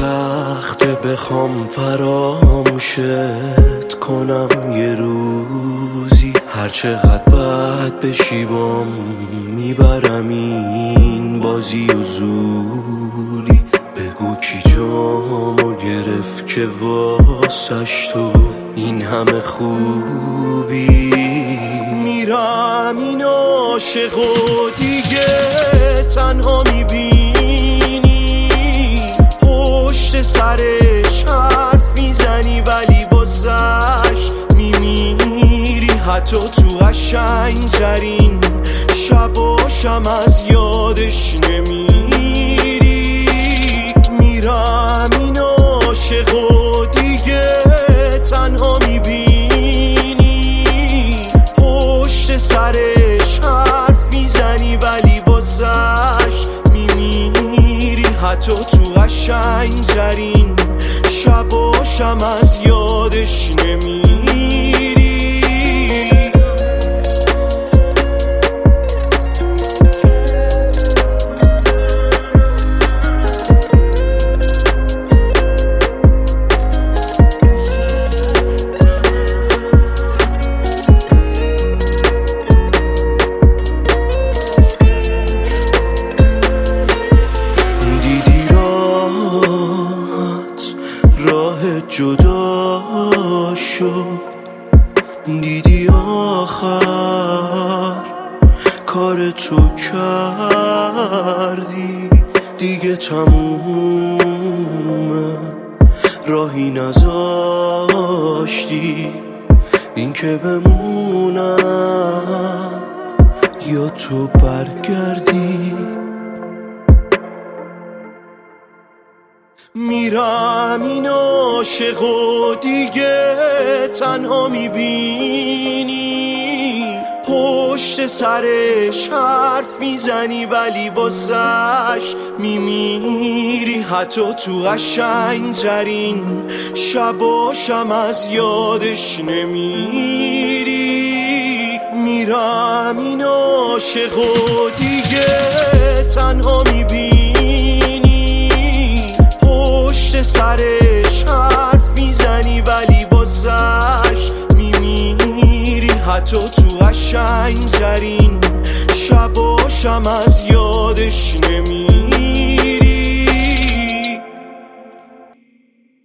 سخته بخوام فراموشت کنم یه روزی، هرچقدر بد بشی بام میبرم این بازی و زوری. بگو کی جامو گرفت که واسش تو این همه خوبی. میرم این عاشق و دیگه تنها میبینی، پشت سرش حرف میزنی ولی بازش میمیری. حتی تو قشنگ‌ترین شباشم از یادش نمیری. میرم این عاشق و دیگه تنها میبینی، پشت سرش حرف میزنی ولی بازش میمیری. حتی تو قشنگ‌ترین شباشم از یادش نمیری. جدا شد، دیدی آخر کار تو کردی، دیگه تمومه راهی نذاشتی. این که بمونم یا تو برگردی. میرم این عاشق و دیگه تنها میبینی، پشت سرش حرف میزنی ولی واسش میمیری. حتی تو قشنگ‌ترین شباشم از یادش نمیری. میرم این عاشق و دیگه تنها میبینی، پشت سرش حرف میزنی ولی بازش میمیری. حتی تو قشنگ‌ترین شباشم از یادش